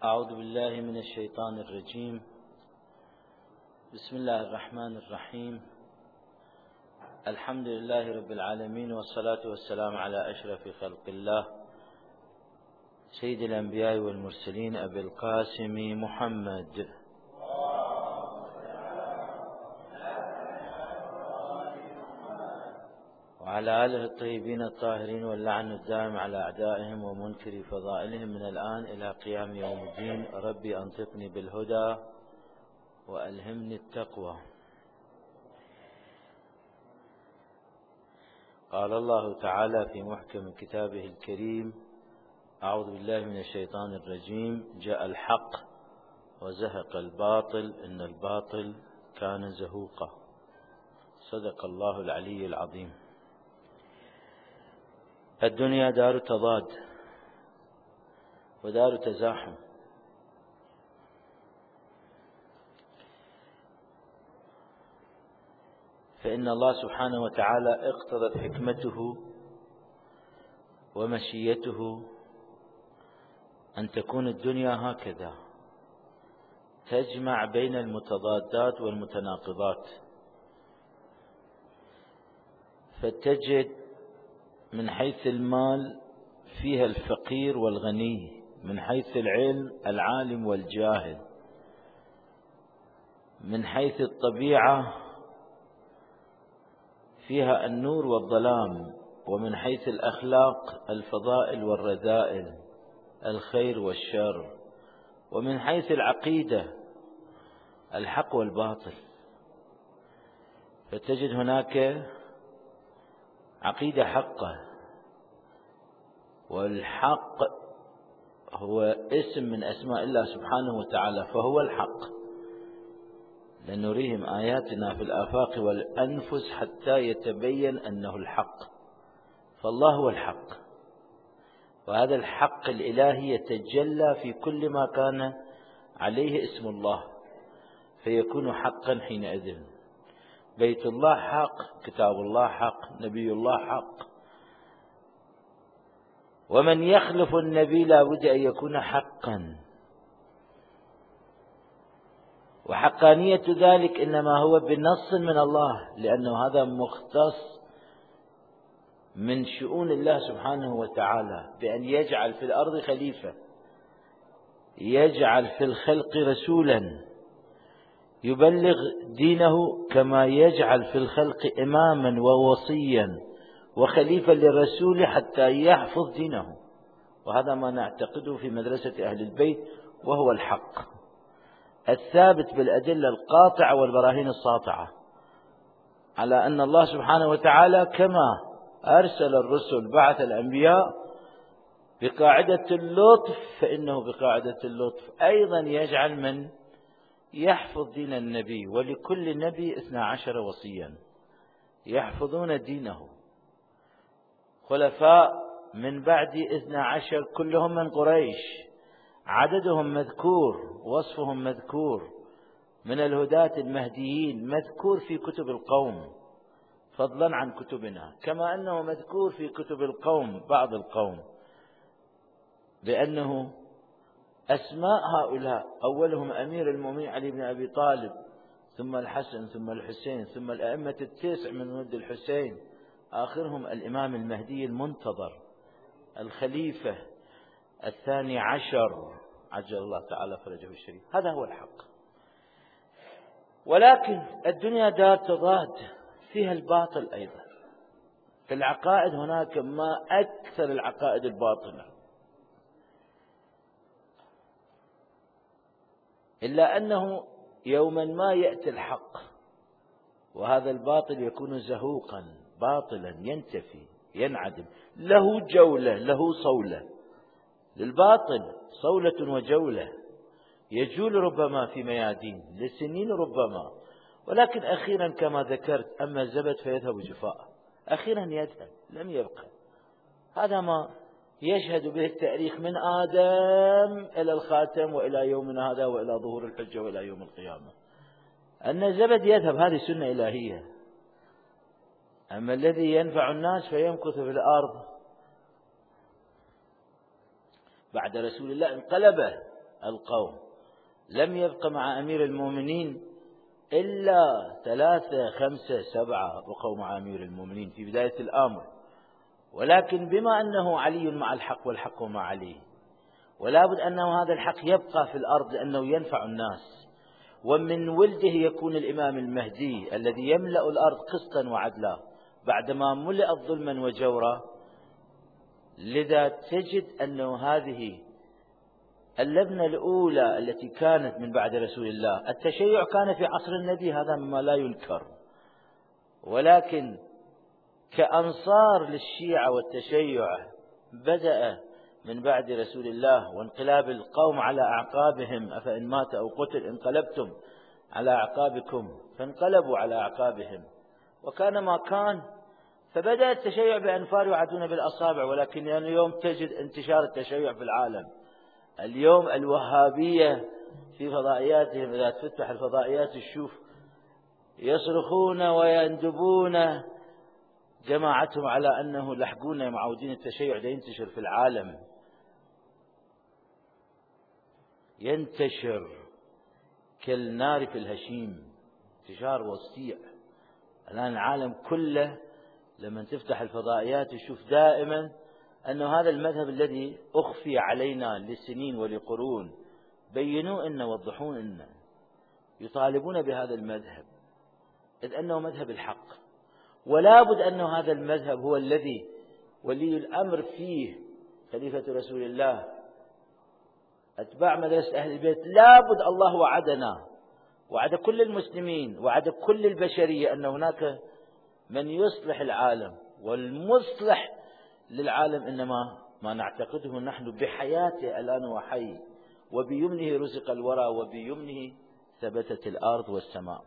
أعوذ بالله من الشيطان الرجيم. بسم الله الرحمن الرحيم. الحمد لله رب العالمين، والصلاة والسلام على أشرف خلق الله سيد الأنبياء والمرسلين أبي القاسم محمد وعلى آله الطيبين الطاهرين، واللعن الدائم على أعدائهم ومنكر فضائلهم من الآن إلى قيام يوم الدين. ربي أنطقني بالهدى وألهمني التقوى. قال الله تعالى في محكم كتابه الكريم: أعوذ بالله من الشيطان الرجيم. جاء الحق وزهق الباطل إن الباطل كان زهوقا. صدق الله العلي العظيم. الدنيا دار تضاد ودار تزاحم، فإن الله سبحانه وتعالى اقتضت حكمته ومشيته أن تكون الدنيا هكذا، تجمع بين المتضادات والمتناقضات، فتجد من حيث المال فيها الفقير والغني، من حيث العلم العالم والجاهل، من حيث الطبيعة فيها النور والظلام، ومن حيث الأخلاق الفضائل والرذائل، الخير والشر، ومن حيث العقيدة الحق والباطل. فتجد هناك عقيدة حقة، والحق هو اسم من أسماء الله سبحانه وتعالى، فهو الحق. لنريهم آياتنا في الآفاق والأنفس حتى يتبين أنه الحق. فالله هو الحق، وهذا الحق الإلهي يتجلى في كل ما كان عليه اسم الله، فيكون حقا حينئذ. بيت الله حق، كتاب الله حق، نبي الله حق، ومن يخلف النبي لا بد أن يكون حقا. وحقانية ذلك إنما هو بنص من الله، لأنه هذا مختص من شؤون الله سبحانه وتعالى، بأن يجعل في الأرض خليفة، يجعل في الخلق رسولا يبلغ دينه، كما يجعل في الخلق إماما ووصيا وخليفة للرسول حتى يحفظ دينه. وهذا ما نعتقده في مدرسة أهل البيت، وهو الحق الثابت بالأدلة القاطعة والبراهين الساطعة على أن الله سبحانه وتعالى كما أرسل الرسل بعث الأنبياء بقاعدة اللطف، فإنه بقاعدة اللطف أيضا يجعل من يحفظ دين النبي، ولكل نبي 12 وصيا يحفظون دينه. خلفاء من بعد 12 كلهم من قريش، عددهم مذكور، وصفهم مذكور، من الهداة المهديين، مذكور في كتب القوم فضلا عن كتبنا، كما أنه مذكور في كتب القوم بعض القوم بأنه أسماء هؤلاء أولهم أمير المؤمنين علي بن أبي طالب، ثم الحسن، ثم الحسين، ثم الأئمة التسع من ولد الحسين، آخرهم الإمام المهدي المنتظر الخليفة 12 عجل الله تعالى فرجه الشريف. هذا هو الحق. ولكن الدنيا دار تضاد، فيها الباطل أيضا. في العقائد هناك ما أكثر العقائد الباطلة، إلا أنه يوما ما يأتي الحق، وهذا الباطل يكون زهوقا باطلا، ينتفي ينعدم، له جولة، له صولة. للباطل صولة وجولة، يجول ربما في ميادين لسنين ربما، ولكن أخيرا كما ذكرت: أما الزبد فيذهب جفاء، أخيرا يذهب، لم يبقى. هذا ما يشهد به التاريخ من آدم إلى الخاتم وإلى يومنا هذا وإلى ظهور الحجة وإلى يوم القيامة، أن الزبد يذهب، هذه سنة إلهية. أما الذي ينفع الناس فيمكث في الأرض بعد رسول الله انقلب القوم لم يبق مع أمير المؤمنين إلا 3 5 7 بقوا مع أمير المؤمنين في بداية الأمر، ولكن بما أنه علي مع الحق والحق مع علي، ولا بد أنه هذا الحق يبقى في الأرض لأنه ينفع الناس، ومن ولده يكون الإمام المهدي الذي يملأ الأرض قسطا وعدلا بعدما ملئت ظلما وجورا. لذا تجد أنه هذه اللبنة الأولى التي كانت من بعد رسول الله، التشيع كان في عصر النبي، هذا مما لا ينكر، ولكن كأنصار للشيعة والتشيع بدأ من بعد رسول الله، وانقلاب القوم على أعقابهم، أفإن مات أو قتل انقلبتم على أعقابكم، فانقلبوا على أعقابهم وكان ما كان. فبدأ التشيع بأنفار يعدون بالأصابع، ولكن اليوم تجد انتشار التشيع في العالم. اليوم الوهابية في فضائياتهم، إذا تفتح الفضائيات تشوف يصرخون ويندبون جماعتهم على أنه لحقون معودين التشيع لينتشر في العالم، ينتشر كالنار في الهشيم، انتشار وسيع. الآن العالم كله لما تفتح الفضائيات تشوف دائما أنه هذا المذهب الذي أخفي علينا لسنين ولقرون بينوا إن وضحون إن يطالبون بهذا المذهب، إذ أنه مذهب الحق، ولا بد أنه هذا المذهب هو الذي ولي الأمر فيه خليفة رسول الله، أتباع مدرسة أهل البيت. لا بد، الله وعدنا، وعد كل المسلمين، وعد كل البشرية أن هناك من يصلح العالم، والمصلح للعالم إنما ما نعتقده نحن بحياته الآن وحي، وبيمنه رزق الورى، وبيمنه ثبتت الأرض والسماء.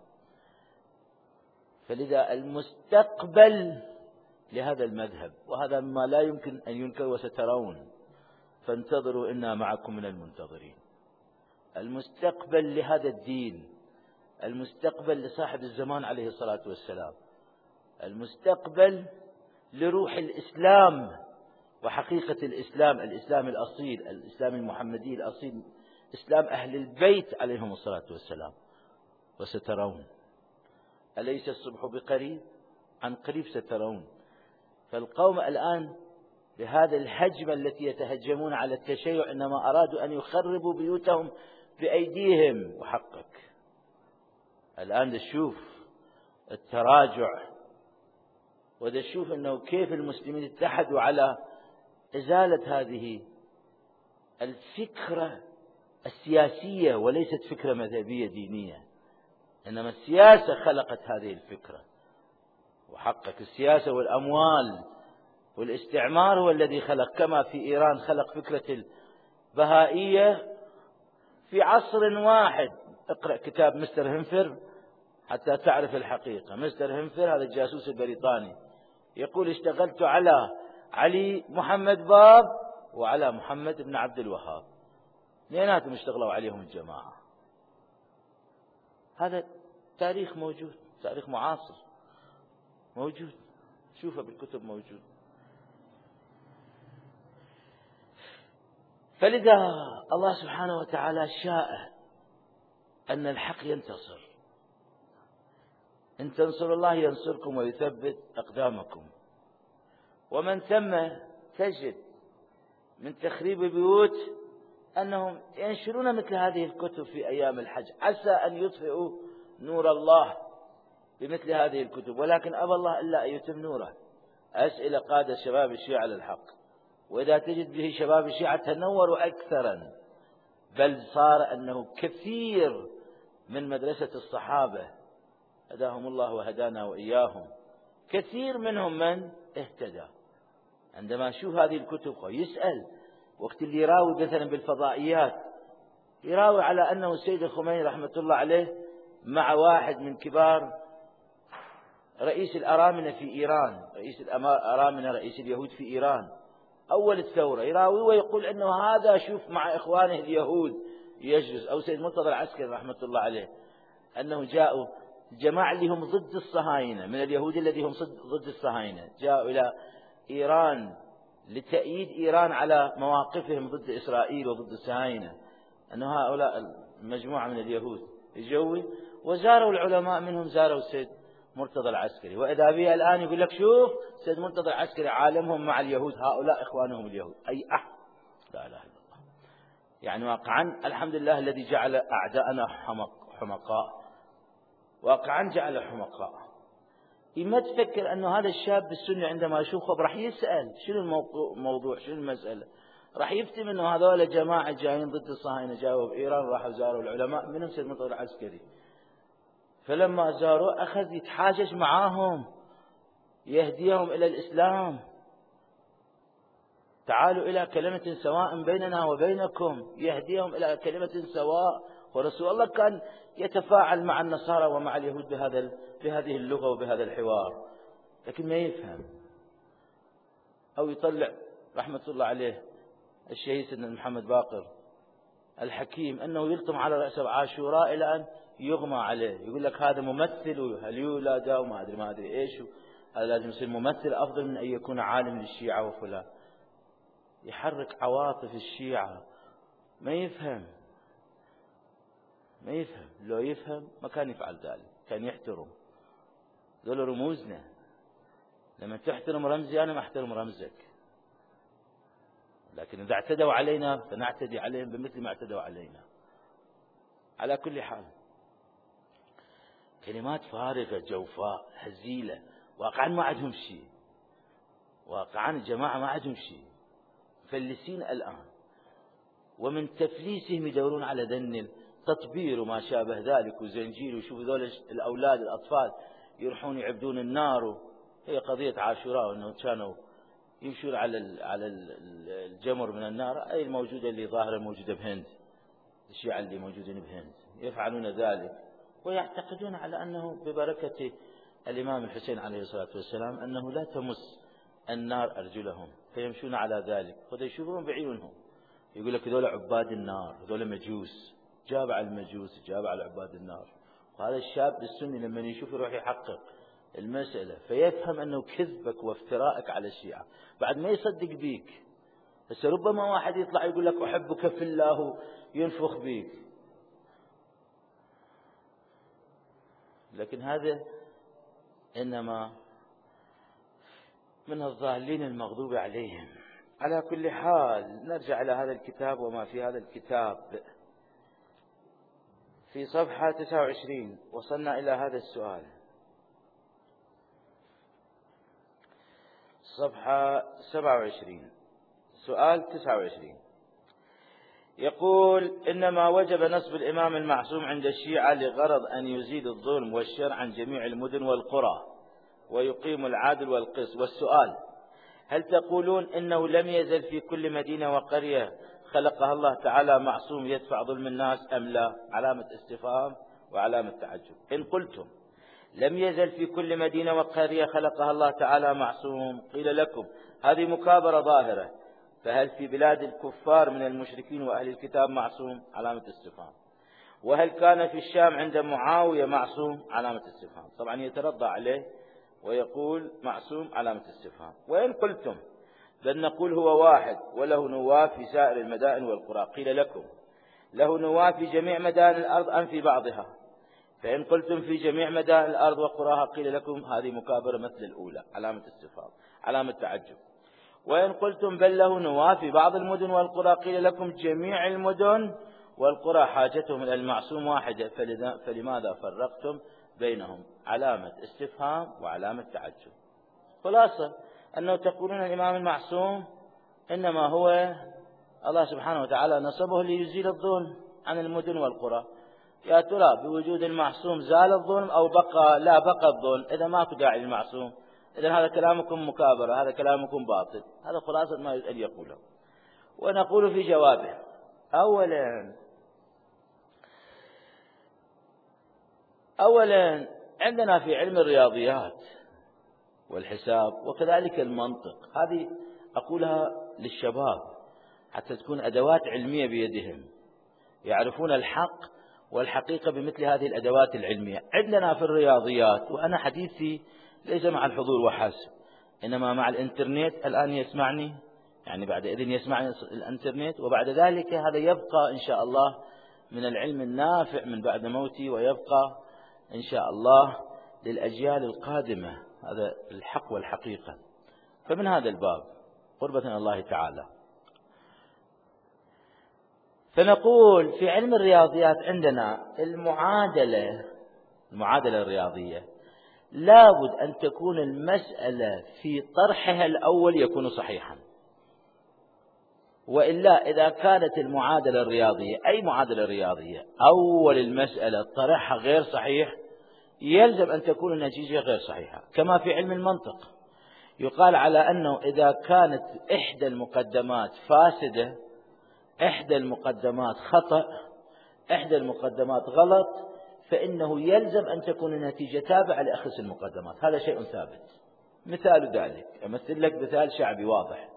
فلذا المستقبل لهذا المذهب، وهذا ما لا يمكن أن ينكر وسترون، فانتظروا إنا معكم من المنتظرين. المستقبل لهذا الدين، المستقبل لصاحب الزمان عليه الصلاة والسلام، المستقبل لروح الإسلام وحقيقة الإسلام، الإسلام الأصيل، الإسلام المحمدي الأصيل، إسلام أهل البيت عليهم الصلاة والسلام. وسترون، أليس الصبح بقريب؟ عن قريب سترون. فالقوم الآن بهذا الهجمة التي يتهجمون على التشيع إنما أرادوا أن يخربوا بيوتهم بأيديهم. وحقك الآن تشوف التراجع، وتشوف أنه كيف المسلمين اتحدوا على إزالة هذه الفكرة السياسية، وليست فكرة مذهبية دينية، إنما السياسة خلقت هذه الفكرة. وحقك السياسة والأموال والاستعمار هو الذي خلق، كما في إيران خلق فكرة البهائية في عصر واحد. اقرأ كتاب مستر هنفر حتى تعرف الحقيقة. مستر هنفر هذا الجاسوس البريطاني يقول اشتغلت على علي محمد باب وعلى محمد بن عبد الوهاب، اثنيناتهم اشتغلوا عليهم الجماعة. هذا تاريخ موجود، تاريخ معاصر موجود، شوفه بالكتب موجود. فلذا الله سبحانه وتعالى شاء أن الحق ينتصر. إن تنصروا الله ينصركم ويثبت أقدامكم. ومن ثم تجد من تخريب بيوت أنهم ينشرون مثل هذه الكتب في أيام الحج، عسى أن يطفئوا نور الله بمثل هذه الكتب، ولكن أبى الله إلا أن يتم نوره. أسئلة قادة شباب الشيعة للحق، وإذا تجد به شباب الشيعة تنوروا أكثرا، بل صار أنه كثير من مدرسة الصحابة هداهم الله وهدانا وإياهم، كثير منهم من اهتدى عندما شوف هذه الكتب يسأل. وقت اللي يراوي مثلا بالفضائيات يراوي على أنه السيد الخميني رحمة الله عليه مع واحد من كبار رئيس الأرامنة في إيران، رئيس الأرامنة رئيس اليهود في إيران أول الثورة، يراوي ويقول أنه هذا شوف مع إخوانه اليهود يجلس. أو سيد مرتضى العسكري رحمة الله عليه أنه جاءوا الجماعة اللي هم ضد الصهاينة من اليهود الذي هم ضد الصهاينة، جاءوا إلى إيران لتأييد إيران على مواقفهم ضد إسرائيل وضد الصهاينة، أن هؤلاء المجموعة من اليهود يجوا وزاروا العلماء، منهم زاروا السيد مرتضى العسكري، وإذا بي الآن يقول لك شوف سيد مرتضى العسكري عالمهم مع اليهود، هؤلاء إخوانهم اليهود. أي لا إله إلا الله. يعني واقعا الحمد لله الذي جعل أعداءنا حمقاء، واقعا جعل حمقاء. ما تفكر أنه هذا الشاب السني عندما يشوف خبر راح يسأل شنو الموضوع، شنو المسألة، راح يفتهم أنه هذول جماعة جايين ضد الصهاينة، جاوا بإيران راحوا زاروا العلماء، منهم سيد مرتضى العسكري. فلما زاروا أخذ يتحاجج معاهم يهديهم إلى الإسلام، تعالوا إلى كلمة سواء بيننا وبينكم، يهديهم إلى كلمة سواء. ورسول الله كان يتفاعل مع النصارى ومع اليهود بهذه اللغة وبهذا الحوار، لكن ما يفهم. أو يطلع رحمة الله عليه الشهيد سيدنا محمد باقر الحكيم أنه يلطم على رأسه بعاشوراء إلى أن يغمى عليه، يقول لك هذا ممثل هل يولد وما أدري إيش، هذا لازم يصير ممثل أفضل من أن يكون عالم للشيعة وفلان، يحرك عواطف الشيعة. ما يفهم. لو يفهم ما كان يفعل ذلك، كان يحترم. ذول رموزنا، لما تحترم رمزي أنا ما أحترم رمزك، لكن إذا اعتدوا علينا فنعتدي عليهم بمثل ما اعتدوا علينا. على كل حال كلمات فارغة جوفاء هزيلة، واقعا ما عندهم شيء، واقعا الجماعة ما عندهم شيء، مفلسين الآن، ومن تفليسهم يدورون على ذن تطبير وما شابه ذلك وزنجير. وشوفوا ذول الأولاد الأطفال يروحون يعبدون النار. هي قضية عاشوراء أنه كانوا يمشون على الجمر من النار، أي الموجودة اللي ظاهرة موجودة بهند، الشيعة اللي موجودين بهند يفعلون ذلك، ويعتقدون على أنه ببركة الإمام الحسين عليه الصلاة والسلام أنه لا تمس النار أرجلهم، فيمشون على ذلك. وده يشوفون بعيونهم، يقول لك هذول عباد النار، هذول مجوس، جاب على المجوس، جاب على عباد النار. وهذا الشاب السني لما يشوف يروح يحقق المسألة فيفهم أنه كذبك وافتراءك على الشيعة، بعد ما يصدق بيك. بس ربما واحد يطلع يقول لك أحبك في الله ينفخ بيك، لكن هذا إنما من الضالين المغضوب عليهم. على كل حال نرجع إلى هذا الكتاب وما في هذا الكتاب. في صفحة 29 وصلنا إلى هذا السؤال، صفحة 27 سؤال 29 يقول: إنما وجب نصب الإمام المعصوم عند الشيعة لغرض أن يزيد الظلم والشر عن جميع المدن والقرى ويقيم العدل والقسط. والسؤال: هل تقولون إنه لم يزل في كل مدينة وقرية خلقها الله تعالى معصوم يدفع ظلم الناس أم لا؟ علامة استفهام وعلامة تعجب. إن قلتم لم يزل في كل مدينة وقرية خلقها الله تعالى معصوم، قيل لكم هذه مكابرة ظاهرة، فهل في بلاد الكفار من المشركين وأهل الكتاب معصوم؟ علامة استفهام. وهل كان في الشام عند معاوية معصوم؟ علامة استفهام. طبعا يترضى عليه ويقول معصوم، علامة استفهام. وإن قلتم بل نقول هو واحد وله نواة في سائر المدائن والقرى، قيل لكم له نواة في جميع مدائن الأرض أم في بعضها؟ فإن قلتم في جميع مدائن الأرض وقراها قيل لكم هذه مكابرة مثل الأولى، علامة استفهام علامة تعجب. وإن قلتم بل له نواة في بعض المدن والقرى قيل لكم جميع المدن والقرى حاجتهم إلى المعصوم واحدة، فلماذا فرقتم بينهم؟ علامة استفهام وعلامة تعجب. خلاصة أنه تقولون الإمام المعصوم إنما هو الله سبحانه وتعالى نصبه ليزيل الظلم عن المدن والقرى. يا ترى بوجود المعصوم زال الظلم أو بقى؟ لا، بقى الظلم. إذا ماكو داعي للمعصوم، إذا هذا كلامكم مكابرة، هذا كلامكم باطل. هذا خلاصة ما يريد أن يقوله. ونقول في جوابه: أولا عندنا في علم الرياضيات والحساب وكذلك المنطق، هذه أقولها للشباب حتى تكون أدوات علمية بيدهم، يعرفون الحق والحقيقة بمثل هذه الأدوات العلمية. عندنا في الرياضيات، وأنا حديثي ليس مع الحضور وحسب، إنما مع الإنترنت. الآن يسمعني يعني بعد إذن يسمع الإنترنت، وبعد ذلك هذا يبقى إن شاء الله من العلم النافع من بعد موتي، ويبقى إن شاء الله للأجيال القادمة. هذا الحق والحقيقة. فمن هذا الباب قربة من الله تعالى، فنقول في علم الرياضيات عندنا المعادلة الرياضية لابد أن تكون المسألة في طرحها الأول يكون صحيحا، وإلا إذا كانت المعادلة الرياضية أي معادلة رياضية أول المسألة طرحها غير صحيح يلزم أن تكون النتيجة غير صحيحة. كما في علم المنطق يقال على أنه إذا كانت إحدى المقدمات فاسدة، إحدى المقدمات خطأ، إحدى المقدمات غلط، فإنه يلزم أن تكون النتيجة تابعة لأخس المقدمات. هذا شيء ثابت. مثال ذلك أمثل لك مثال شعبي واضح،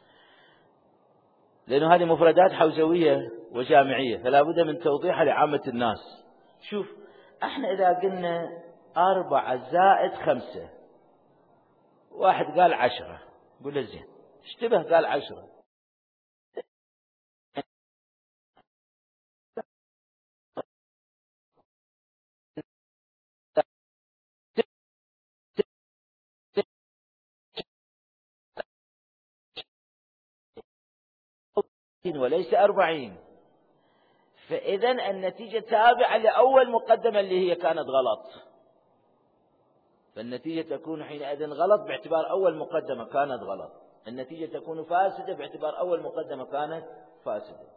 لأنه هذه مفردات حوزوية وجامعية فلا بد من توضيحها لعامة الناس. شوف، احنا إذا قلنا 4 زائد 5، واحد قال 10، قل له زين اشتبه قال 10، وليس 40. فإذا النتيجة تابعة لأول مقدمة اللي هي كانت غلط، فالنتيجة تكون حينئذ غلط باعتبار أول مقدمة كانت غلط، النتيجة تكون فاسدة باعتبار أول مقدمة كانت فاسدة.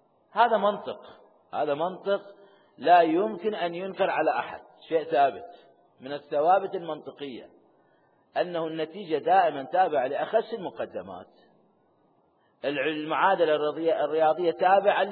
هذا منطق لا يمكن أن ينكر على أحد، شيء ثابت من الثوابت المنطقية أنه النتيجة دائما تابعة لأخس المقدمات. المعادلة الرياضية تابعة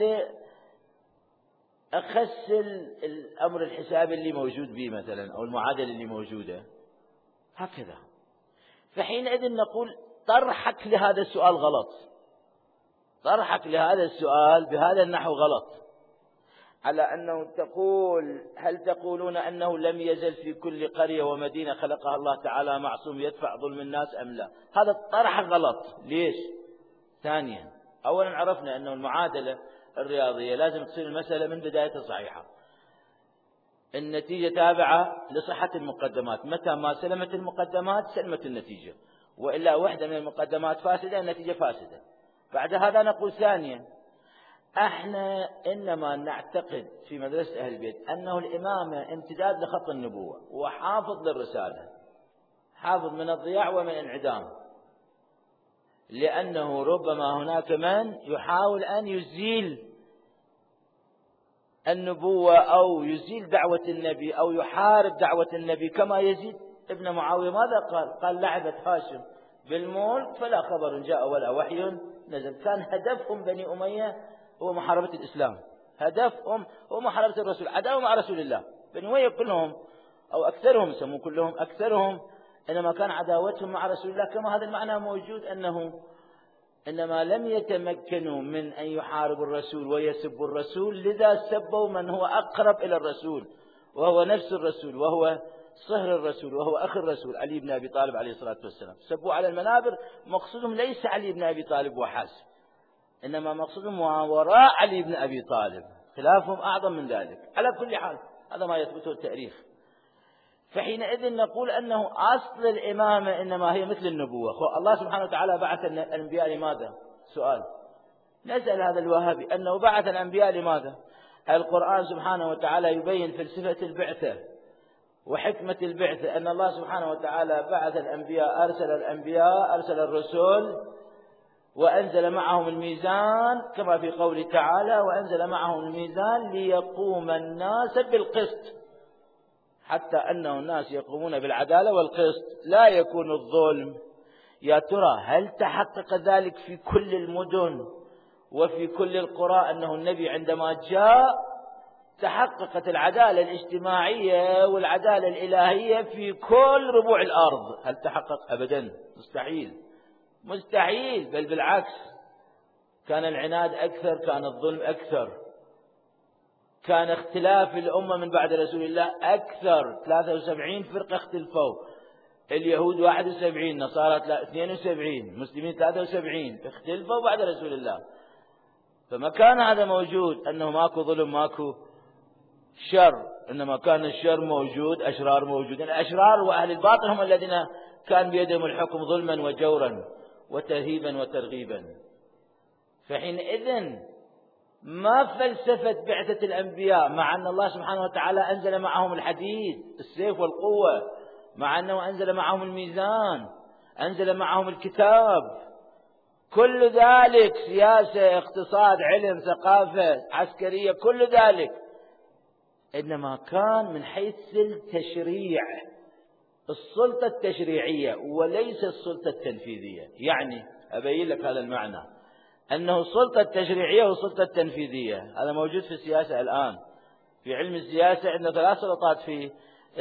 لأخس الأمر الحسابي اللي موجود به مثلا، أو المعادلة اللي موجودة هكذا. فحينئذ نقول طرحك لهذا السؤال غلط، طرحك لهذا السؤال بهذا النحو غلط، على أنه تقول هل تقولون أنه لم يزل في كل قرية ومدينة خلقها الله تعالى معصوم يدفع ظلم الناس أم لا؟ هذا الطرح غلط. ليش؟ ثانيا، أولا عرفنا أنه المعادلة الرياضية لازم تصير المسألة من بدايتها صحيحة، النتيجة تابعة لصحة المقدمات، متى ما سلمت المقدمات سلمت النتيجة، وإلا واحدة من المقدمات فاسدة النتيجة فاسدة. بعد هذا نقول ثانيا، احنا إنما نعتقد في مدرسة أهل البيت أنه الإمامة امتداد لخط النبوة وحافظ للرسالة، حافظ من الضياع ومن الانعدام، لأنه ربما هناك من يحاول أن يزيل النبوة أو يزيل دعوة النبي أو يحارب دعوة النبي، كما يزيد ابن معاوية ماذا قال لعبت هاشم بالملك فلا خبر جاء ولا وحي نزل. كان هدفهم بني أمية هو محاربة الإسلام، هدفهم هو محاربة الرسول، عداوة مع رسول الله. بني أمية كلهم أو أكثرهم، يسمون كلهم أكثرهم، إنما كان عداوتهم مع رسول الله. كما هذا المعنى موجود أنه إنما لم يتمكنوا من أن يحاربوا الرسول ويسبوا الرسول، لذا سبوا من هو أقرب إلى الرسول وهو نفس الرسول وهو صهر الرسول وهو أخ الرسول علي بن أبي طالب عليه الصلاة والسلام. سبوا على المنابر، مقصودهم ليس علي بن أبي طالب وحسب، إنما مقصودهم وراء علي بن أبي طالب، خلافهم أعظم من ذلك. على كل حال هذا ما يثبته التاريخ. فحينئذ نقول أنه أصل الإمامة إنما هي مثل النبوة. الله سبحانه وتعالى بعث الأنبياء لماذا؟ سؤال نسأل هذا الوهابي أنه بعث الأنبياء لماذا؟ القرآن سبحانه وتعالى يبين فلسفة البعثة وحكمة البعثة، أن الله سبحانه وتعالى بعث الأنبياء، أرسل الرسل وأنزل معهم الميزان، كما في قوله تعالى وأنزل معهم الميزان ليقوم الناس بالقسط، حتى أنه الناس يقومون بالعدالة والقسط لا يكون الظلم. يا ترى هل تحقق ذلك في كل المدن وفي كل القرى أنه النبي عندما جاء تحققت العدالة الاجتماعية والعدالة الإلهية في كل ربوع الأرض؟ هل تحقق؟ أبدا، مستحيل، بل بالعكس، كان العناد أكثر، كان الظلم أكثر، كان اختلاف الأمة من بعد رسول الله أكثر، 73 فرقة اختلفوا، اليهود 71، نصارى 72، مسلمين 73، اختلفوا بعد رسول الله. فما كان هذا موجود أنه ماكو ظلم ماكو شر، إنما كان الشر موجود، أشرار موجودين. الأشرار وأهل الباطل هم الذين كان بيدهم الحكم ظلما وجورا وترهيبا وترغيبا. فحينئذ ما فلسفة بعثة الأنبياء، مع أن الله سبحانه وتعالى أنزل معهم الحديد السيف والقوة، مع أنه أنزل معهم الميزان، أنزل معهم الكتاب، كل ذلك سياسة، اقتصاد، علم، ثقافة، عسكرية، كل ذلك، إنما كان من حيث التشريع، السلطة التشريعية وليس السلطة التنفيذية. يعني أبين لك هذا المعنى، أنه السلطة التشريعية والسلطة التنفيذية. هذا موجود في السياسة الآن. في علم السياسة عندنا 3 سلطات في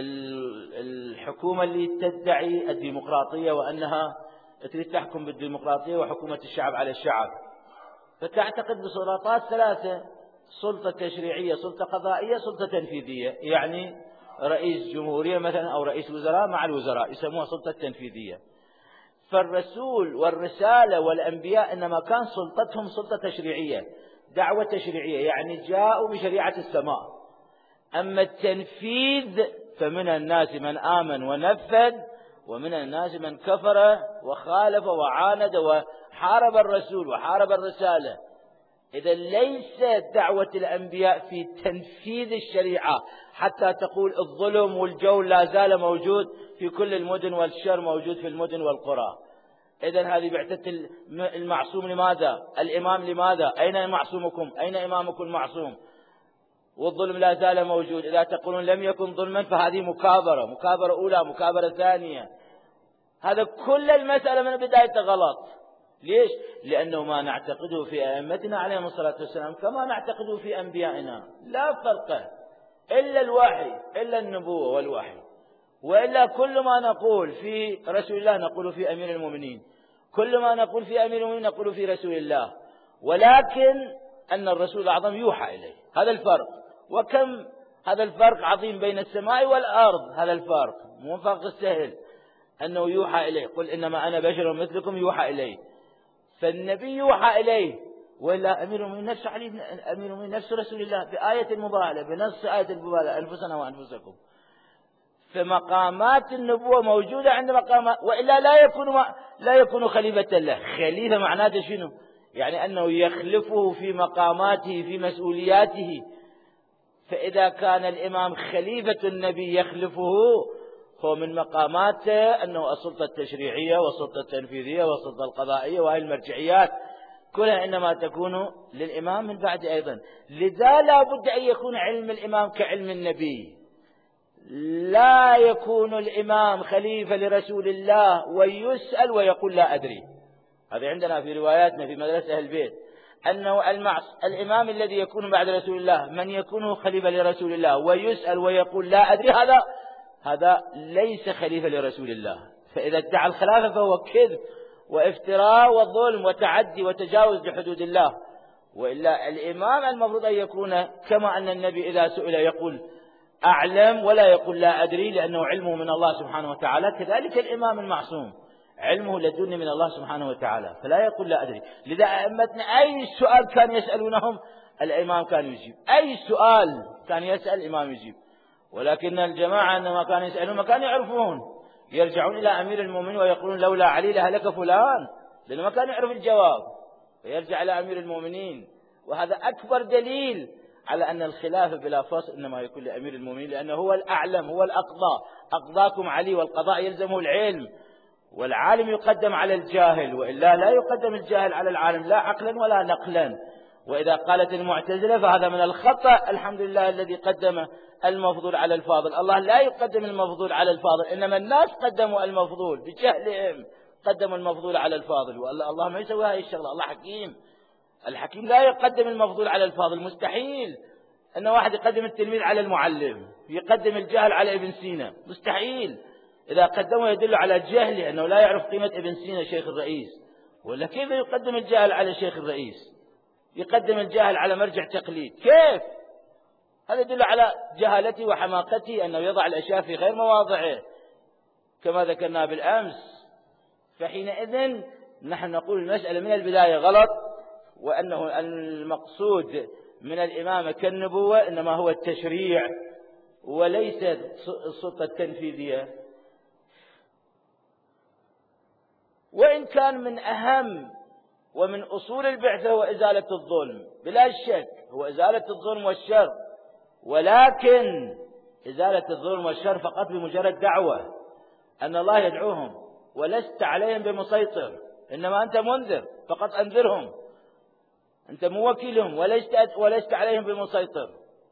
الحكومة اللي تدعي الديمقراطية وأنها تريد تحكم بالديمقراطية وحكومة الشعب على الشعب، فتعتقد بسلطات 3: سلطة تشريعية، سلطة قضائية، سلطة تنفيذية. يعني رئيس جمهورية مثلا أو رئيس وزراء مع الوزراء يسموها سلطة تنفيذية. فالرسول والرسالة والأنبياء إنما كان سلطتهم سلطة تشريعية، دعوة تشريعية، يعني جاءوا بشريعة السماء. أما التنفيذ فمن الناس من آمن ونفذ، ومن الناس من كفر وخالف وعاند وحارب الرسول وحارب الرسالة. إذا ليس دعوة الأنبياء في تنفيذ الشريعة حتى تقول الظلم والجور لا زال موجود في كل المدن والشر موجود في المدن والقرى. إذا هذه بعثة المعصوم. لماذا؟ الإمام لماذا؟ أين معصومكم؟ أين إمامكم المعصوم؟ والظلم لا زال موجود. إذا تقولون لم يكن ظلما فهذه مكابرة، مكابرة أولى، مكابرة ثانية. هذا كل المسألة من بداية غلط. ليش؟ لأنه ما نعتقده في أئمتنا عليهم الصلاة والسلام كما نعتقده في أنبيائنا، لا فرق إلا الوحي، إلا النبوة والوحي. وإلا كل ما نقول في رسول الله نقول في أمير المؤمنين، كل ما نقول في أمير المؤمنين نقول في رسول الله، ولكن أن الرسول الأعظم يوحى إليه. هذا الفرق. وكم هذا الفرق عظيم بين السماء والأرض. هذا الفرق مو فرق السهل أنه يوحى إليه. قل إنما أنا بشر مثلكم يوحى إليه. فالنبي يوحى إليه، وإلا أمير المؤمنين نفس علي أمير المؤمنين نفس رسول الله بآية المبالغة، بنص آية المبالغة: أنفسنا وأنفسكم. فمقامات النبوة موجودة عند مقامات، وإلا لا يكون خليفة له. خليفة معناته شنو؟ يعني أنه يخلفه في مقاماته في مسؤولياته. فإذا كان الإمام خليفة النبي يخلفه، هو من مقاماته أنه السلطة التشريعية والسلطة التنفيذية والسلطة القضائية وهي المرجعيات كلها إنما تكون للإمام من بعد أيضا. لذا لا بد أن يكون علم الإمام كعلم النبي. لا يكون الإمام خليفة لرسول الله ويسأل ويقول لا أدري. هذا عندنا في رواياتنا في مدرسة أهل البيت أنه الإمام الذي يكون بعد رسول الله من يكون خليفة لرسول الله ويسأل ويقول لا أدري، هذا ليس خليفة لرسول الله. فإذا ادعى الخلافة فهو كذب وافتراء وظلم وتعدي وتجاوز لحدود الله. وإلا الإمام المفروض أن يكون كما أن النبي إذا سئل يقول أعلم ولا يقول لا أدري، لأنه علمه من الله سبحانه وتعالى. كذلك الإمام المعصوم علمه لدني من الله سبحانه وتعالى، فلا يقول لا أدري. لذا أئمتنا أي سؤال كان يسألونهم الإمام كان يجيب، أي سؤال كان يسأل الإمام يجيب. ولكن الجماعة عندما كانوا يسألون ما كانوا يعرفون، يرجعون إلى أمير المؤمنين ويقولون لولا علي لهلك فلان، لأنه ما كان يعرف الجواب، فيرجع إلى أمير المؤمنين. وهذا أكبر دليل على أن الخلافة بلا فصل إنما يكون لأمير المؤمنين، لأنه هو الأعلم، هو الأقضى. أقضاكم علي، والقضاء يلزمه العلم، والعالم يقدم على الجاهل، وإلا لا يقدم الجاهل على العالم لا عقلا ولا نقلا. وإذا قالت المعتزلة فهذا من الخطأ. الحمد لله الذي قدم المفضول على الفاضل. الله لا يقدم المفضول على الفاضل، إنما الناس قدموا المفضول بجهلهم، قدموا المفضول على الفاضل. والله ما يسوي هذه الشغلة. الله حكيم. الحكيم لا يقدم المفضول على الفاضل. مستحيل أن واحد يقدم التلميذ على المعلم، يقدم الجهل على ابن سينا، مستحيل. إذا قدمه يدل على جهله أنه لا يعرف قيمة ابن سينا شيخ الرئيس. ولا كيف يقدم الجهل على شيخ الرئيس؟ يقدم الجهل على مرجع تقليد، كيف؟ هذا يدل على جهالته وحماقته، أنه يضع الأشياء في غير مواضعه. كما ذكرنا بالأمس. فحينئذ نحن نقول المسألة من البداية غلط، وأنه المقصود من الإمامة كالنبوة إنما هو التشريع وليس السلطة التنفيذية. وإن كان من أهم ومن أصول البعثة هو إزالة الظلم، بلا شك هو إزالة الظلم والشر، ولكن إزالة الظلم والشر فقط بمجرد دعوة أن الله يدعوهم، ولست عليهم بمسيطر، إنما أنت منذر فقط أنذرهم، أنت موكلهم ولست عليهم بمسيطر،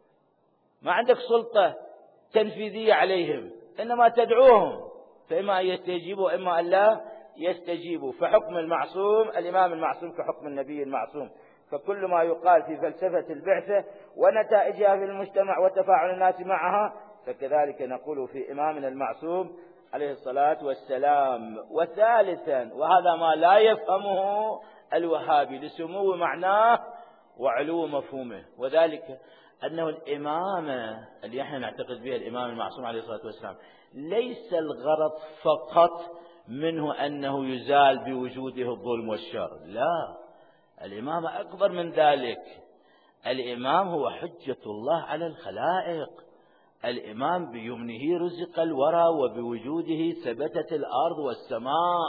ما عندك سلطة تنفيذية عليهم، إنما تدعوهم، فإما أن يستجيبوا وإما أن لا يستجيبوا. فحكم المعصوم الإمام المعصوم كحكم النبي المعصوم. فكل ما يقال في فلسفة البعثة ونتائجها في المجتمع وتفاعل الناس معها فكذلك نقول في إمامنا المعصوم عليه الصلاة والسلام. وثالثا، وهذا ما لا يفهمه الوهابي لسمو معناه وعلو مفهومه، وذلك أنه الإمامة اللي احنا نعتقد بها الإمام المعصوم عليه الصلاة والسلام ليس الغرض فقط منه أنه يزال بوجوده الظلم والشر، لا، الإمامة أكبر من ذلك. الإمام هو حجة الله على الخلائق، الإمام بيمنه رزق الورى وبوجوده ثبتت الأرض والسماء،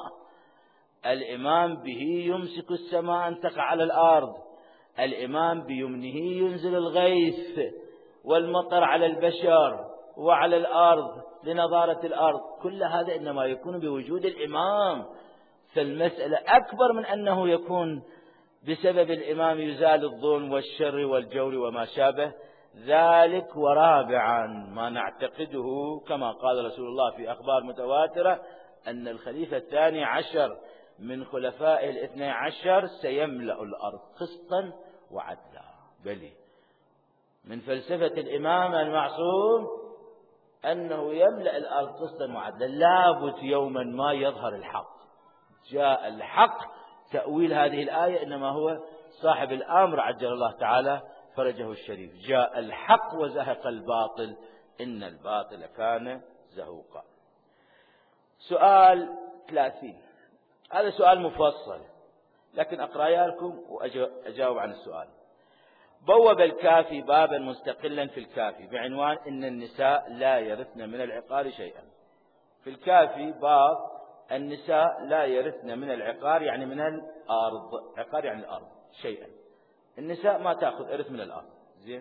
الإمام به يمسك السماء أن تقع على الأرض، الإمام بيمنه ينزل الغيث والمطر على البشر وعلى الأرض لنضارة الأرض، كل هذا إنما يكون بوجود الإمام. فالمسألة أكبر من أنه يكون بسبب الإمام يزال الظلم والشر والجور وما شابه ذلك. ورابعا ما نعتقده كما قال رسول الله في أخبار متواترة أن الخليفة 12 من خلفائه 12 سيملأ الأرض قسطا وعدلا. بل من فلسفة الإمام المعصوم أنه يملأ الأرض قسطا وعدلا، لابد يوما ما يظهر الحق. جاء الحق، تأويل هذه الآية إنما هو صاحب الأمر عجل الله تعالى فرجه الشريف، جاء الحق وزهق الباطل إن الباطل كان زهوقا. سؤال 30، هذا سؤال مفصل لكن أقرأ لكم وأجاوب عن السؤال. بوب الكافي بابا مستقلا في الكافي بعنوان إن النساء لا يرثن من العقار شيئا. في الكافي باب النساء لا يرثن من العقار يعني من الأرض، عقار يعني الأرض شيئا، النساء ما تأخذ إرث من الأرض. زين.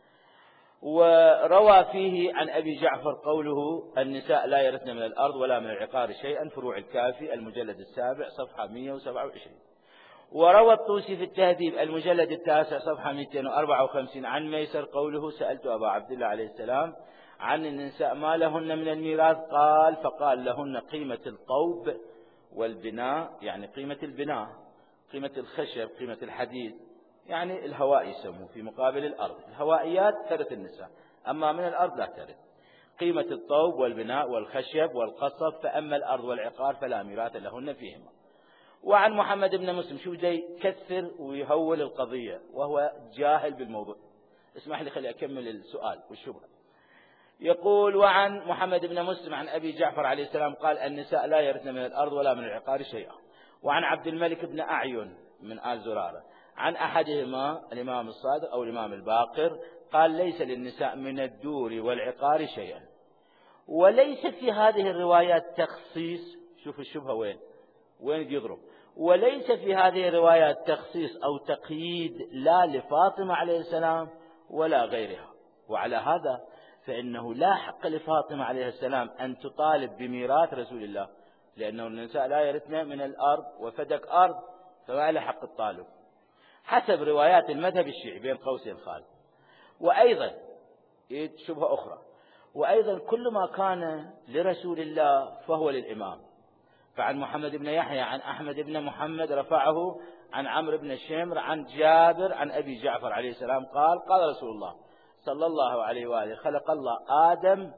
وروى فيه عن أبي جعفر قوله النساء لا يرثن من الأرض ولا من العقار شيئا، فروع الكافي المجلد 7 صفحة 127. وروى الطوسي في التهذيب المجلد 9 صفحة 254 عن ميسر قوله سألت أبا عبد الله عليه السلام عن النساء ما لهن من الميراث قال فقال لهن قيمة الطوب والبناء، يعني قيمة البناء، قيمة الخشب، قيمة الحديد، يعني الهواء يسموه في مقابل الأرض. الهوائيات ترث النساء، أما من الأرض لا ترث. قيمة الطوب والبناء والخشب والقصب، فأما الأرض والعقار فلا ميراث لهن فيهما. وعن محمد بن مسلم، شو بده يكثر ويهول القضية وهو جاهل بالموضوع، اسمح لي خلي أكمل السؤال والشبهة. يقول وعن محمد بن مسلم عن أبي جعفر عليه السلام قال النساء لا يرثن من الأرض ولا من العقار شيئا. وعن عبد الملك بن أعين من آل زرارة عن أحدهما الإمام الصادق أو الإمام الباقر قال ليس للنساء من الدور والعقار شيئا. وليس في هذه الروايات تخصيص، شوف الشبهة وين يضرب، وليس في هذه الروايات تخصيص أو تقييد لا لفاطمة عليه السلام ولا غيرها. وعلى هذا فإنه لا حق لفاطمة عليه السلام أن تطالب بميراث رسول الله، لأنه النساء لا يرثن من الأرض وفدك أرض فما له حق الطالب حسب روايات المذهب الشيعي بين قوسين خالد. وأيضا شبهة أخرى، وأيضا كل ما كان لرسول الله فهو للإمام. فعن محمد بن يحيى عن أحمد بن محمد رفعه عن عمرو بن شمر عن جابر عن أبي جعفر عليه السلام قال قال رسول الله صلى الله عليه وآله خلق الله آدم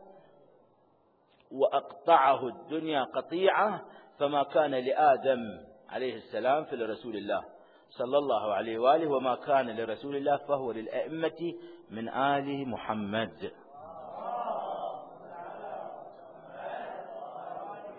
وأقطعه الدنيا قطيعة، فما كان لآدم عليه السلام فلرسول الله صلى الله عليه وآله، وما كان لرسول الله فهو للأئمة من آل محمد.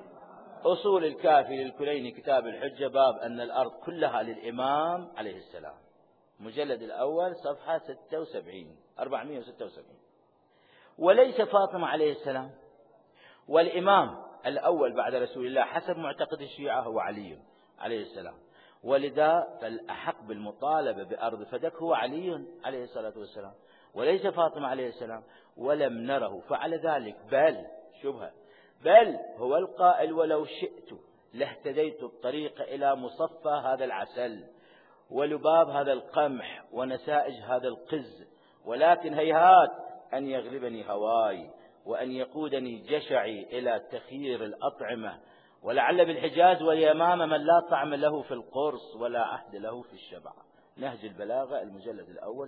أصول الكافي للكليني كتاب الحجة باب أن الأرض كلها للإمام عليه السلام، مجلد الأول صفحة 76 476. وليس فاطمة عليه السلام، والإمام الأول بعد رسول الله حسب معتقد الشيعة هو علي عليه السلام، ولذا فالأحق بالمطالبة بأرض فدك هو علي عليه الصلاة والسلام وليس فاطمة عليه السلام. ولم نره فعل ذلك، بل شبهة، بل هو القائل ولو شئت لاهتديت الطريق إلى مصفى هذا العسل ولباب هذا القمح ونسائج هذا القز، ولكن هيهات أن يغلبني هواي وأن يقودني جشعي إلى تخيير الأطعمة، ولعل بالحجاز واليمامة من لا طعم له في القرص ولا عهد له في الشبع. نهج البلاغة المجلد الأول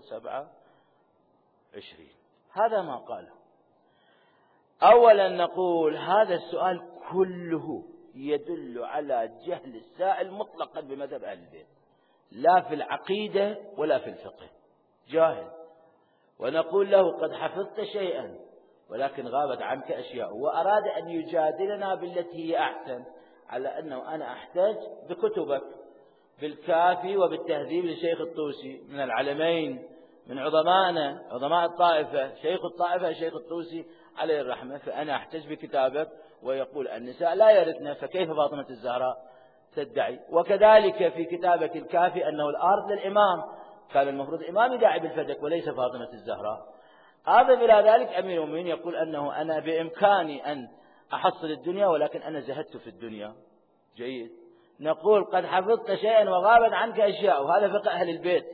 27. هذا ما قاله. أولا نقول هذا السؤال كله يدل على جهل السائل مطلقا بمذهب أهل البيت، لا في العقيدة ولا في الفقه، جاهل. ونقول له قد حفظت شيئا ولكن غابت عنك أشياء، وأراد أن يجادلنا بالتي هي أحسن، على أنه أنا أحتاج بكتبك بالكافي وبالتهذيب لشيخ الطوسي من العلمين من عظمائنا عظماء الطائفة، شيخ الطائفة الشيخ الطوسي عليه الرحمة، فأنا أحتاج بكتابك. ويقول النساء لا يرثن، فكيف فاطمة الزهراء تدعي؟ وكذلك في كتابك الكافي أنه الأرض للإمام، كان المفروض الإمام يدعي بالفدك وليس فاطمة الزهراء. أضف إلى ذلك أمير المؤمنين يقول أنه أنا بإمكاني أن أحصل الدنيا ولكن أنا زهدت في الدنيا. جيد. نقول قد حفظت شيئا وغابت عنك أشياء، وهذا فقه أهل البيت.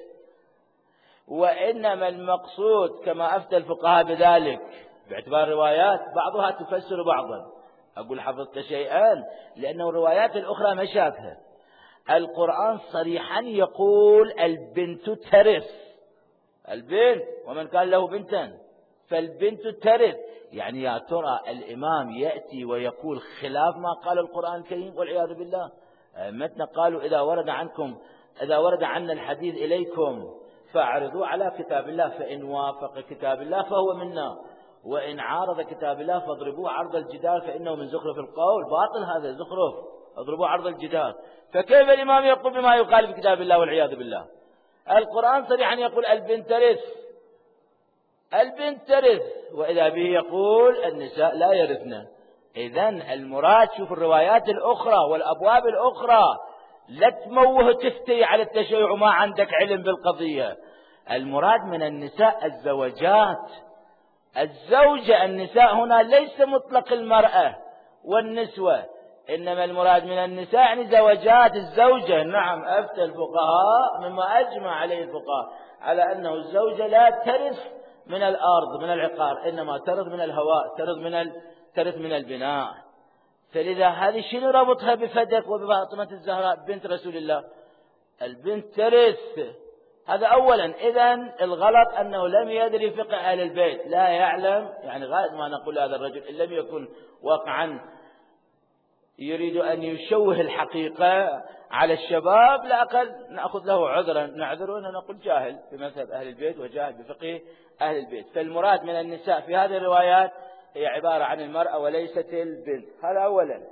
وإنما المقصود كما أفتى الفقهاء بذلك باعتبار روايات بعضها تفسر بعضا. أقول حفظت شيئا لأنه الروايات الأخرى مشابهة. القرآن صريحا يقول البنت ترث، البنت ومن كان له بنتا فالبنت ترث. يعني يا ترى الإمام يأتي ويقول خلاف ما قال القرآن الكريم والعياذ بالله؟ متى قالوا إذا ورد عنا الحديث إليكم فاعرضوا على كتاب الله، فإن وافق كتاب الله فهو منا، وإن عارض كتاب الله فاضربوه عرض الجدار فإنه من زخرف القول. باطل هذا زخرف، اضربوه عرض الجدار. فكيف الإمام يقول بما يخالف كتاب الله والعياذ بالله؟ القرآن صريحا يقول البنت ترث، البنت ترث، وإذا به يقول النساء لا يرثن. إذن المراد شوف الروايات الأخرى والأبواب الأخرى، لا تموه تفتي على التشيع وما عندك علم بالقضية. المراد من النساء الزوجات، الزوجة. النساء هنا ليس مطلق المرأة والنسوة، إنما المراد من النساء يعني زوجات الزوجة. نعم أفتى الفقهاء مما أجمع عليه الفقهاء على أنه الزوجة لا ترث من الأرض من العقار، إنما ترث من الهواء، ترث من البناء. فلذا هذه شنو ربطها بفدك وبفاطمة الزهراء بنت رسول الله؟ البنت ترث. هذا أولا. إذن الغلط أنه لم يدري فقه أهل البيت، لا يعلم. يعني غاية ما نقول هذا الرجل إن لم يكن واقعا يريد أن يشوه الحقيقة على الشباب، لا أقل نأخذ له عذرا، نعذره أن نقول جاهل بمذهب أهل البيت وجاهل بفقه أهل البيت. فالمراد من النساء في هذه الروايات هي عبارة عن المرأة وليست البنت. هذا أولا.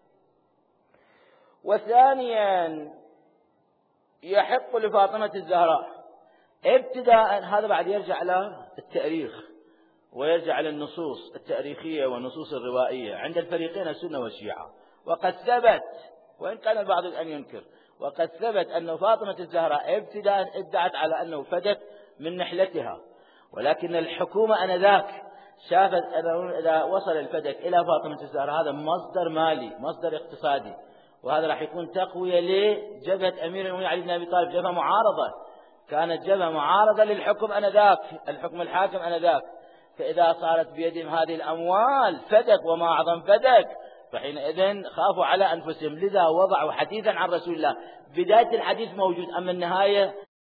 وثانيا يحق لفاطمة الزهراء ابتداء، هذا بعد يرجع على التاريخ ويرجع على النصوص التاريخية والنصوص الروائية عند الفريقين السنة والشيعة. وقد ثبت، وإن كان البعض أن ينكر، وقد ثبت أن فاطمة الزهراء ابتداء ادعت على أنه فدت من نحلتها، ولكن الحكومة أنذاك شافت أنه إذا وصل الفدك إلى فاطمة الزهراء هذا مصدر مالي، مصدر اقتصادي، وهذا راح يكون تقوية لجبهة أمير المؤمنين علي بن أبي طالب، جبهة معارضة، كانت جبهة معارضة للحكم أنذاك، الحكم الحاكم أنذاك. فإذا صارت بيدهم هذه الأموال فدك وما أعظم فدك، فحينئذ خافوا على أنفسهم، لذا وضعوا حديثا عن رسول الله. بداية الحديث موجود، أما النهاية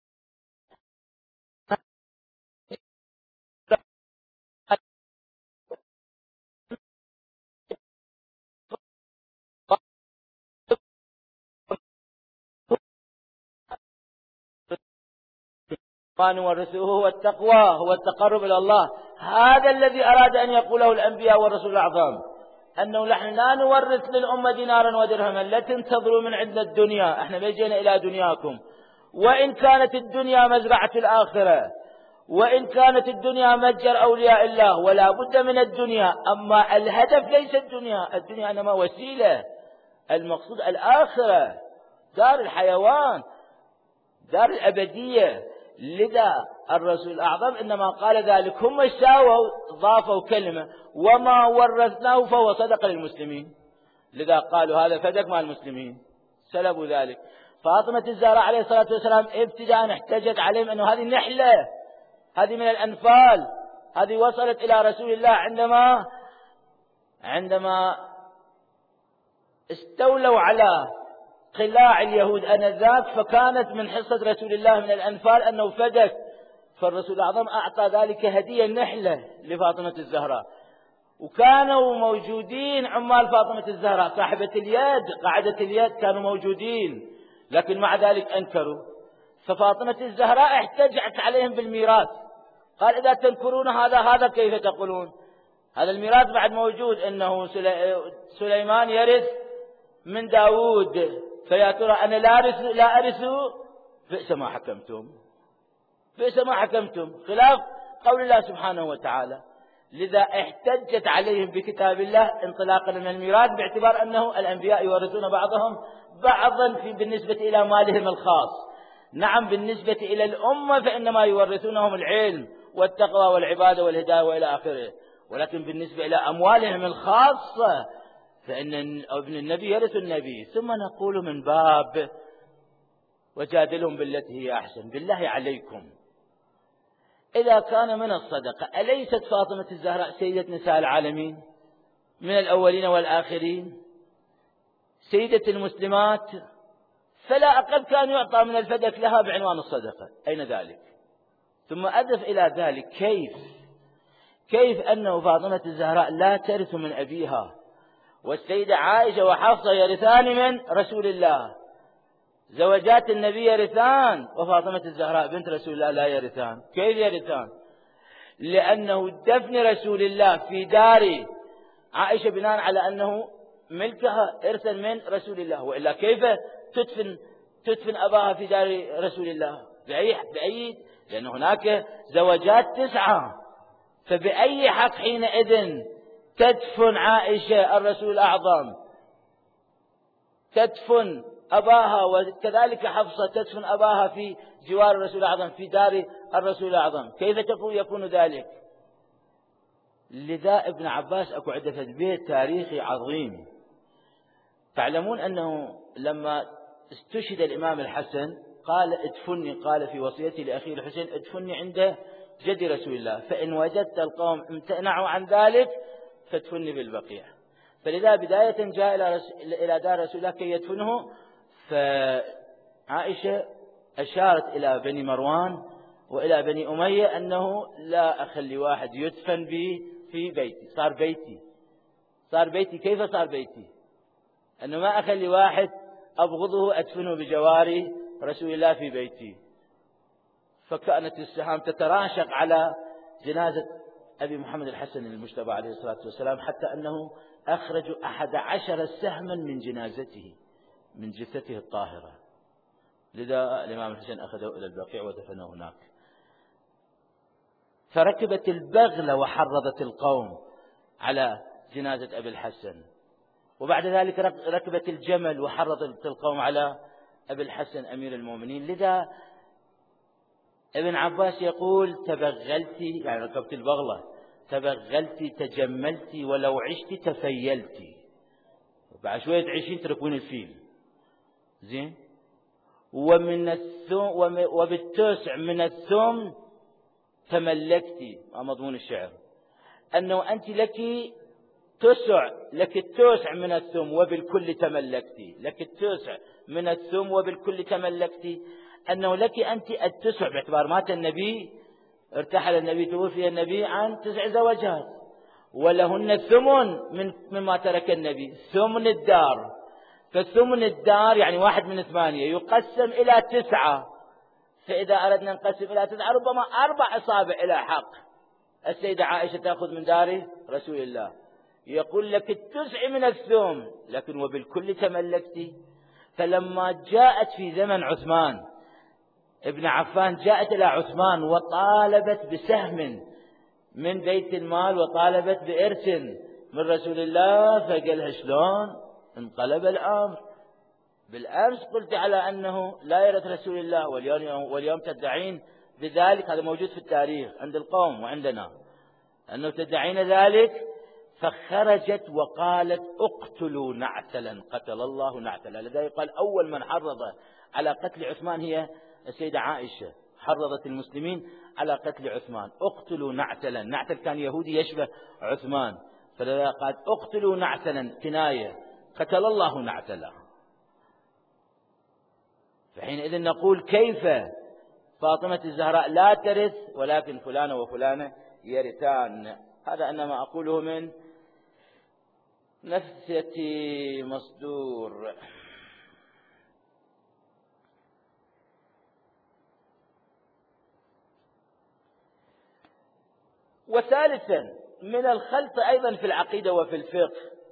ما نورثه هو التقوى، هو التقرب إلى الله. هذا الذي أراد أن يقوله الأنبياء والرسول الأعظم. أنه نحن لا نورث للأمة دينارا ودرهما، لا تنتظروا من عندنا الدنيا، احنا ما جينا إلى دنياكم، وإن كانت الدنيا مزرعة الآخرة، وإن كانت الدنيا متجر أولياء الله، ولا بد من الدنيا، أما الهدف ليس الدنيا، الدنيا إنما وسيلة، المقصود الآخرة، دار الحيوان، دار الأبدية. لذا الرسول الأعظم إنما قال ذلك، هم ساووا ضافوا كلمة وما ورثناه فهو صدقة للمسلمين، لذا قالوا هذا فدك مع المسلمين، سلبوا ذلك. فاطمة الزهراء عليه الصلاة والسلام ابتداء احتجت عليهم أنه هذه نحلة، هذه من الأنفال، هذه وصلت إلى رسول الله عندما استولوا على قلاع اليهود آنذاك، فكانت من حصة رسول الله من الأنفال أنه فدك، فالرسول الأعظم أعطى ذلك هدية نحلة لفاطمة الزهراء. وكانوا موجودين عمال فاطمة الزهراء صاحبة اليد، قاعدة اليد، كانوا موجودين، لكن مع ذلك أنكروا. ففاطمة الزهراء احتجت عليهم بالميراث، قال إذا تنكرون هذا كيف تقولون؟ هذا الميراث بعد موجود، إنه سليمان يرث من داود، فيا ترى أنا لا أرث، بئس ما حكمتم، بئس ما حكمتم، خلاف قول الله سبحانه وتعالى. لذا احتجت عليهم بكتاب الله انطلاقا من الميراث، باعتبار أنه الأنبياء يورثون بعضهم بعضا بالنسبة إلى مالهم الخاص. نعم بالنسبة إلى الأمة فإنما يورثونهم العلم والتقوى والعبادة والهداية وإلى آخره، ولكن بالنسبة إلى أموالهم الخاصة فإن ابن النبي يرث النبي. ثم نقول من باب وجادلهم بالتي هي أحسن، بالله عليكم إذا كان من الصدقة، أليست فاطمة الزهراء سيدة نساء العالمين من الأولين والآخرين، سيدة المسلمات؟ فلا أقل كان يعطى من الفدك لها بعنوان الصدقة، أين ذلك؟ ثم أضف إلى ذلك كيف أنه فاطمة الزهراء لا ترث من أبيها، والسيدة عائشة وحفصة يرثان من رسول الله، زوجات النبي يرثان، وفاطمة الزهراء بنت رسول الله لا يرثان. كيف يرثان؟ لأنه دفن رسول الله في دار عائشة بناء على أنه ملكها إرثا من رسول الله، وإلا كيف تدفن أباها في دار رسول الله؟ بأي لأن هناك زوجات 9، فبأي حق حينئذ تدفن عائشة الرسول الأعظم، تدفن أباها، وكذلك حفصة تدفن أباها في جوار الرسول الأعظم في دار الرسول الأعظم؟ كيف يكون ذلك؟ لذا ابن عباس أكو عدة بيت تاريخي عظيم. تعلمون أنه لما استشهد الإمام الحسن قال في وصيته لأخيه الحسين ادفني عند جد رسول الله، فإن وجدت القوم امتنعوا عن ذلك فادفني بالبقيع. فلذا بداية جاء إلى دار رسول الله كي يدفنه، فعائشة أشارت إلى بني مروان وإلى بني أمية أنه لا أخلي واحد يدفن بي في بيتي، صار بيتي. كيف صار بيتي؟ أنه ما أخلي واحد أبغضه أدفنه بجوار رسول الله في بيتي. فكانت السهام تتراشق على جنازة أبي محمد الحسن المجتبى عليه الصلاة والسلام، حتى أنه أخرجوا 11 سهما من جنازته، من جثته الطاهرة. لذا الإمام الحسين أخذه إلى البقيع ودفنه هناك. فركبت البغلة وحرضت القوم على جنازة أبي الحسن، وبعد ذلك ركبت الجمل وحرضت القوم على أبي الحسن أمير المؤمنين. لذا ابن عباس يقول تبغلتي، يعني ركبت البغلة، تبغلتي تجملتي ولو عشت تفيلتي، بعد شوية تعيشين تركون الفيل، زين. ومن الثوم وبالتوسع من الثوم تملكتي، ما مضمون الشعر؟ أنه أنت لك التوسع من الثوم وبالكل تملكتي، لك التوسع من الثوم وبالكل تملكتي، أنه لك أنت التسع، باعتبار مات النبي، ارتحل النبي، توفي النبي عن 9 زوجات، ولهن الثمن مما ترك النبي، ثمن الدار. فالثمن الدار يعني 1 من 8 يقسم إلى 9، فإذا أردنا نقسم إلى 9 ربما 4 أصابع إلى حق. السيدة عائشة تأخذ من دار رسول الله، يقول لك التسع من الثوم، لكن وبالكل تملكت. فلما جاءت في زمن عثمان ابن عفان، جاءت إلى عثمان وطالبت بسهم من بيت المال وطالبت بإرث من رسول الله، فقالها شلون انقلب الأمر؟ بالأمس قلت على أنه لا يرث رسول الله، واليوم تدعين بذلك. هذا موجود في التاريخ عند القوم وعندنا أنه تدعين ذلك. فخرجت وقالت اقتلوا نعتلا قتل الله نعتلا. لذلك قال أول من حرض على قتل عثمان هي السيدة عائشة، حرضت المسلمين على قتل عثمان. اقتلوا نعتلا، نعتل كان يهودي يشبه عثمان، فلذلك قال اقتلوا نعتلا كناية قتل الله نعتلا. فحينئذ نقول كيف فاطمة الزهراء لا ترث ولكن فلانة وفلانة يرثان؟ هذا إنما أقوله من نفسية مصدور. وثالثا من الخلط أيضا في العقيدة وفي الفقه،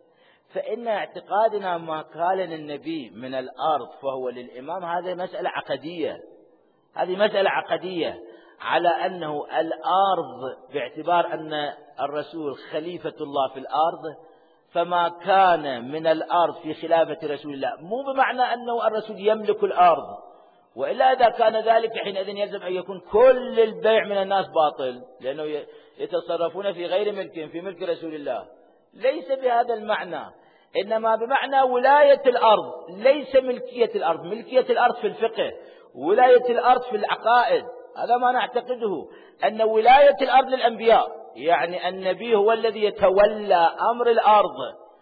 فإن اعتقادنا ما قال النبي من الأرض فهو للإمام، هذه مسألة عقدية، هذه مسألة عقدية على أنه الأرض باعتبار أن الرسول خليفة الله في الأرض، فما كان من الأرض في خلافة رسول الله مو بمعنى أنه الرسول يملك الأرض، وإلا إذا كان ذلك حينئذ يلزم أن يكون كل البيع من الناس باطل، لأنه يتصرفون في غير ملكهم في ملك رسول الله. ليس بهذا المعنى، إنما بمعنى ولاية الأرض، ليس ملكية الأرض. ملكية الأرض في الفقه، ولاية الأرض في العقائد، هذا ما نعتقده، أن ولاية الأرض للأنبياء، يعني النبي هو الذي يتولى أمر الأرض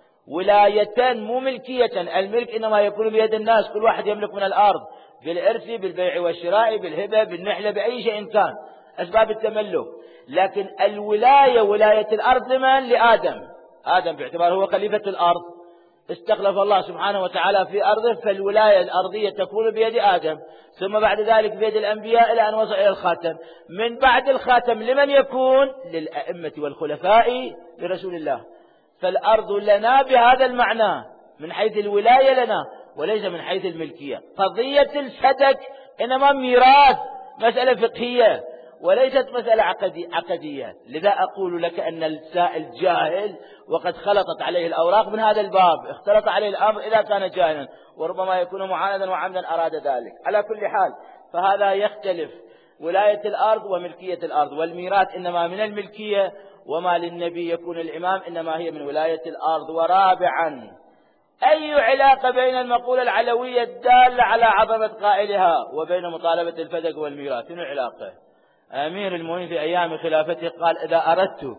ولاية مو ملكية. الملك إنما يكون بيد الناس، كل واحد يملك من الأرض بالإرث بالبيع والشراء بالهبة بالنحلة بأي شيء كان أسباب التملك. لكن الولاية ولاية الأرض لمن؟ لآدم. آدم باعتباره هو خليفة الأرض، استخلف الله سبحانه وتعالى في أرضه، فالولاية الأرضية تكون بيد آدم، ثم بعد ذلك بيد الأنبياء إلى أن وصل إلى الخاتم. من بعد الخاتم لمن يكون؟ للأئمة والخلفاء لرسول الله. فالأرض لنا بهذا المعنى من حيث الولاية لنا، وليس من حيث الملكية. قضية الفدك إنما ميراث، مسألة فقهية وليست مسألة عقدية. لذا أقول لك أن السائل جاهل وقد خلطت عليه الأوراق من هذا الباب، اختلط عليه الأمر إذا كان جاهلا، وربما يكون معاندا وعمدا أراد ذلك. على كل حال فهذا يختلف، ولاية الأرض وملكية الأرض، والميراث إنما من الملكية، وما للنبي يكون الإمام إنما هي من ولاية الأرض. ورابعا، أي علاقة بين المقولة العلوية الدالة على عظمة قائلها وبين مطالبة الفدك والميراث؟ شنو العلاقة؟ أمير المؤمنين في أيام خلافته قال إذا أردت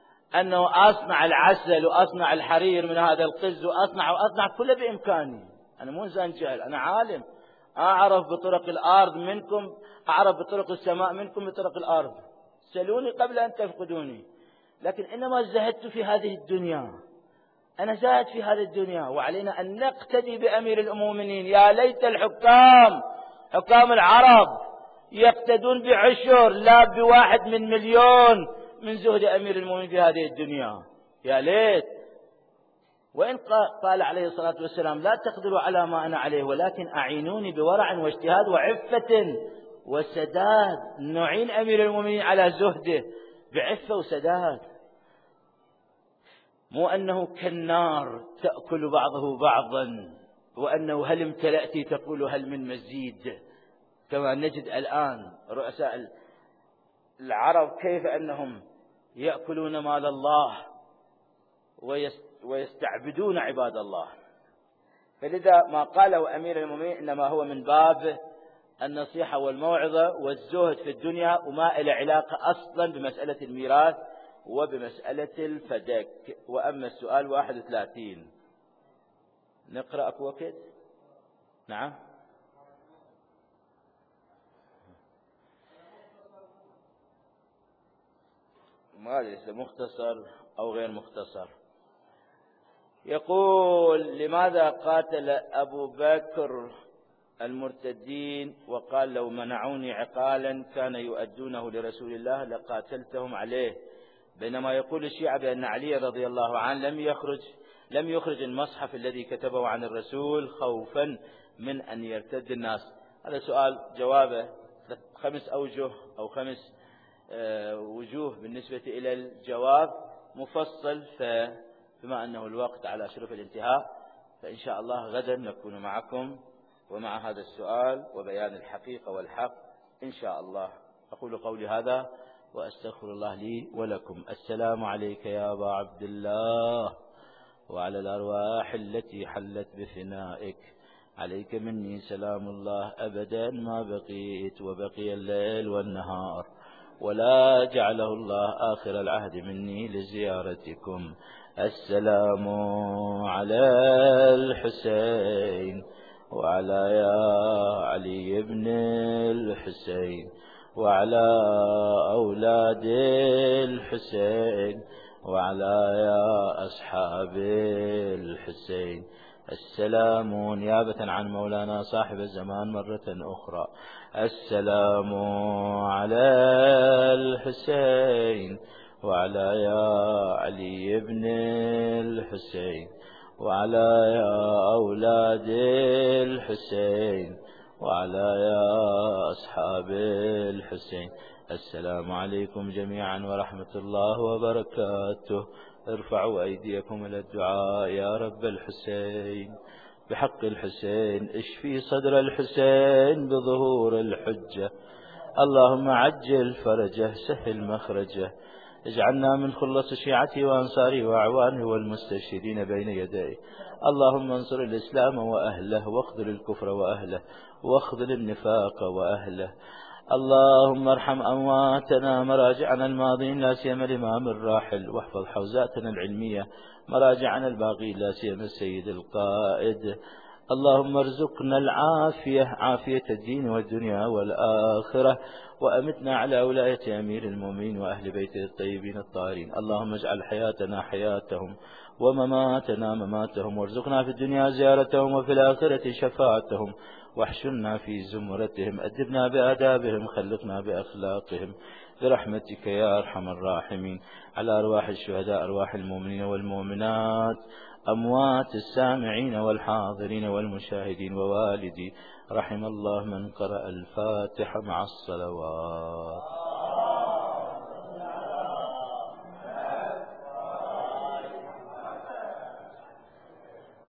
أنه أصنع العسل وأصنع الحرير من هذا القز وأصنع كله بإمكاني، أنا مو إنسان جاهل، أنا عالم، أعرف بطرق الأرض منكم، أعرف بطرق السماء منكم بطرق الأرض، سلوني قبل أن تفقدوني. لكن إنما زهدت في هذه الدنيا، أنا زاهد في هذه الدنيا، وعلينا أن نقتدي بأمير المؤمنين. يا ليت الحكام، حكام العرب، يقتدون بعشر لا بواحد من مليون من زهد أمير المؤمنين في هذه الدنيا، يا ليت. وإن قال عليه الصلاة والسلام لا تقدروا على ما أنا عليه ولكن أعينوني بورع واجتهاد وعفة وسداد. نعين أمير المؤمنين على زهده بعفة وسداد، مو أنه كالنار تأكل بعضه بعضا، وأنه هل امتلأت تقول هل من مزيد، كما نجد الآن رؤساء العرب كيف أنهم يأكلون مال الله ويستعبدون عباد الله. فلذا ما قاله أمير المؤمنين إنما هو من باب النصيحة والموعظة والزهد في الدنيا، وما إلى علاقة أصلا بمسألة الميراث وبمسألة الفدك. وأما السؤال 31 نقرأ أكو وقت؟ نعم. ما ليس مختصر أو غير مختصر. يقول لماذا قاتل أبو بكر المرتدين وقال لو منعوني عقالا كان يؤدونه لرسول الله لقاتلتهم عليه بينما يقول الشيعة بأن علي رضي الله عنه لم يخرج المصحف الذي كتبه عن الرسول خوفا من أن يرتد الناس. هذا سؤال جوابه 5 أوجه أو 5 وجوه بالنسبة إلى الجواب مفصل، فبما أنه الوقت على أشرف الانتهاء فإن شاء الله غدا نكون معكم ومع هذا السؤال وبيان الحقيقة والحق إن شاء الله. أقول قولي هذا وأستغفر الله لي ولكم. السلام عليك يا أبا عبد الله وعلى الأرواح التي حلت بفنائك، عليك مني سلام الله أبدا ما بقيت وبقي الليل والنهار، ولا جعله الله آخر العهد مني لزيارتكم. السلام على الحسين وعلى يا علي بن الحسين وعلى أولاد الحسين وعلى يا أصحاب الحسين. السلام نيابة عن مولانا صاحب الزمان مرة أخرى. السلام على الحسين وعلى يا علي بن الحسين وعلى يا أولاد الحسين وعلى يا أصحاب الحسين. السلام عليكم جميعا ورحمة الله وبركاته. ارفعوا أيديكم إلى الدعاء. يا رب الحسين بحق الحسين اشفي صدر الحسين بظهور الحجة، اللهم عجل فرجه سهل مخرجه، اجعلنا من خلص شيعته وأنصاره وأعوانه والمستشهدين بين يديه. اللهم انصر الإسلام وأهله واخذل الكفر وأهله واخذل النفاق وأهله. اللهم ارحم أمواتنا مراجعنا الماضين لا سيما الإمام الراحل، واحفظ حوزاتنا العلمية مراجعنا الباقين لا سيما السيد القائد. اللهم ارزقنا العافية، عافية الدين والدنيا والآخرة، وأمتنا على ولاية أمير المؤمنين وأهل بيته الطيبين الطاهرين. اللهم اجعل حياتنا حياتهم ومماتنا مماتهم، وارزقنا في الدنيا زيارتهم وفي الآخرة شفاعتهم، واحشرنا في زمرتهم، أدبنا بآدابهم، خلقنا بأخلاقهم برحمتك يا أرحم الراحمين. على أرواح الشهداء أرواح المؤمنين والمؤمنات أموات السامعين والحاضرين والمشاهدين ووالدي، رحم الله من قرأ الفاتحة مع الصلوات.